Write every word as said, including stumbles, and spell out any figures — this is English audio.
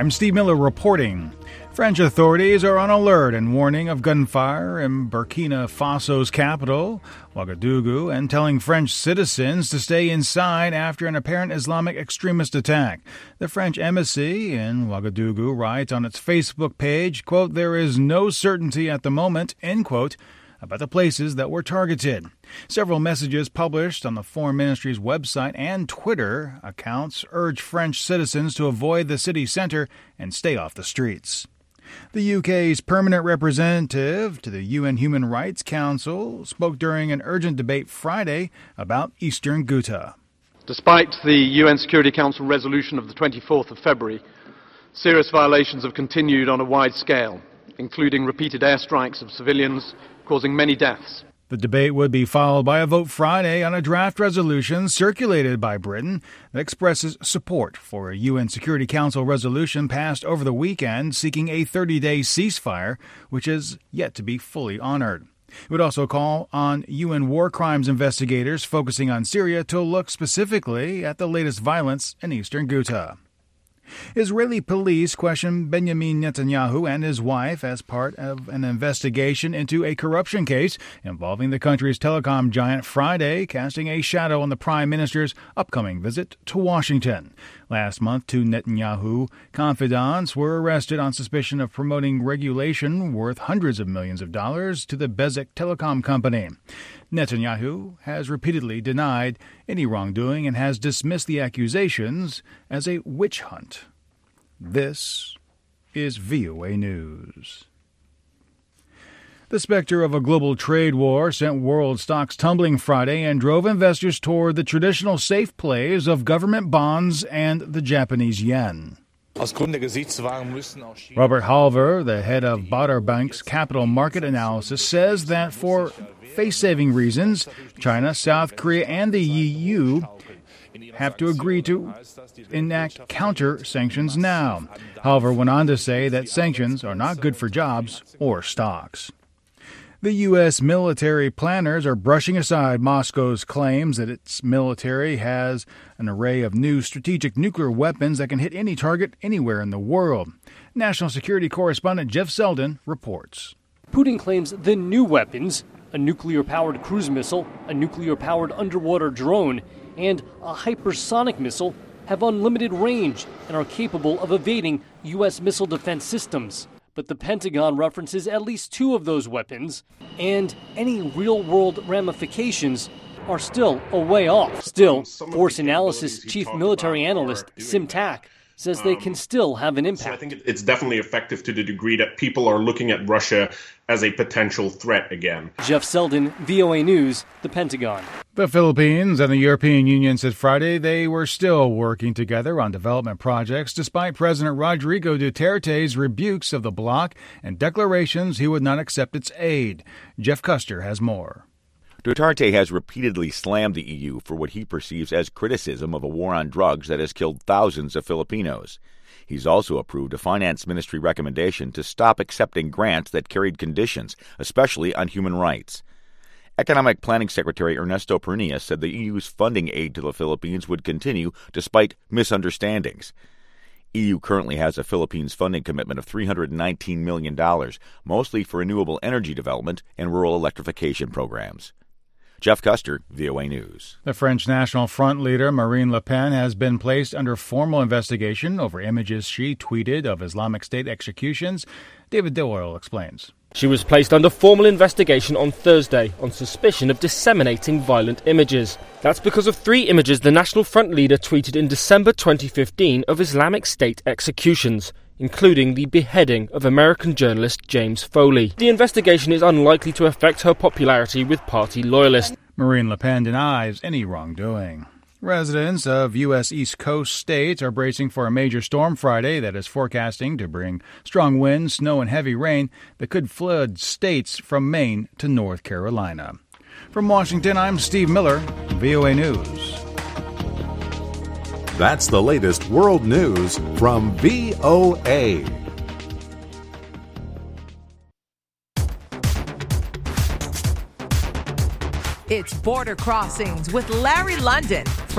I'm Steve Miller reporting. French authorities are on alert and warning of gunfire in Burkina Faso's capital, Ouagadougou, and telling French citizens to stay inside after an apparent Islamic extremist attack. The French embassy in Ouagadougou writes on its Facebook page, quote, "There is no certainty at the moment," end quote, about the places that were targeted. Several messages published on the Foreign Ministry's website and Twitter accounts urge French citizens to avoid the city center and stay off the streets. The U K's permanent representative to the U N Human Rights Council spoke during an urgent debate Friday about Eastern Ghouta. Despite the U N Security Council resolution of the twenty-fourth of February, serious violations have continued on a wide scale, including repeated airstrikes of civilians, causing many deaths. The debate would be followed by a vote Friday on a draft resolution circulated by Britain that expresses support for a U N Security Council resolution passed over the weekend seeking a thirty-day ceasefire, which is yet to be fully honored. It would also call on U N war crimes investigators focusing on Syria to look specifically at the latest violence in Eastern Ghouta. Israeli police questioned Benjamin Netanyahu and his wife as part of an investigation into a corruption case involving the country's telecom giant Friday, casting a shadow on the prime minister's upcoming visit to Washington. Last month, two Netanyahu confidants were arrested on suspicion of promoting regulation worth hundreds of millions of dollars to the Bezeq telecom company. Netanyahu has repeatedly denied any wrongdoing and has dismissed the accusations as a witch hunt. This is V O A News. The specter of a global trade war sent world stocks tumbling Friday and drove investors toward the traditional safe plays of government bonds and the Japanese yen. Robert Halver, the head of Baader Bank's capital market analysis, says that for face-saving reasons, China, South Korea, and the E U have to agree to enact counter-sanctions now. Halver went on to say that sanctions are not good for jobs or stocks. The U S military planners are brushing aside Moscow's claims that its military has an array of new strategic nuclear weapons that can hit any target anywhere in the world. National security correspondent Jeff Selden reports. Putin claims the new weapons, a nuclear-powered cruise missile, a nuclear-powered underwater drone, and a hypersonic missile, have unlimited range and are capable of evading U S missile defense systems. But the Pentagon references at least two of those weapons, and any real-world ramifications are still a way off. Still, Force Analysis Chief Military Analyst Sim Tak says they can still have an impact. So I think it's definitely effective to the degree that people are looking at Russia as a potential threat again. Jeff Selden, V O A News, the Pentagon. The Philippines and the European Union said Friday they were still working together on development projects despite President Rodrigo Duterte's rebukes of the bloc and declarations he would not accept its aid. Jeff Custer has more. Duterte has repeatedly slammed the E U for what he perceives as criticism of a war on drugs that has killed thousands of Filipinos. He's also approved a finance ministry recommendation to stop accepting grants that carried conditions, especially on human rights. Economic Planning Secretary Ernesto Pernia said the E U's funding aid to the Philippines would continue despite misunderstandings. E U currently has a Philippines funding commitment of three hundred nineteen million dollars, mostly for renewable energy development and rural electrification programs. Jeff Custer, V O A News. The French National Front leader Marine Le Pen has been placed under formal investigation over images she tweeted of Islamic State executions. David Doyle explains. She was placed under formal investigation on Thursday on suspicion of disseminating violent images. That's because of three images the National Front leader tweeted in December twenty fifteen of Islamic State executions, including the beheading of American journalist James Foley. The investigation is unlikely to affect her popularity with party loyalists. Marine Le Pen denies any wrongdoing. Residents of U S East Coast states are bracing for a major storm Friday that is forecasting to bring strong winds, snow, and heavy rain that could flood states from Maine to North Carolina. From Washington, I'm Steve Miller, V O A News. That's the latest world news from V O A. It's Border Crossings with Larry London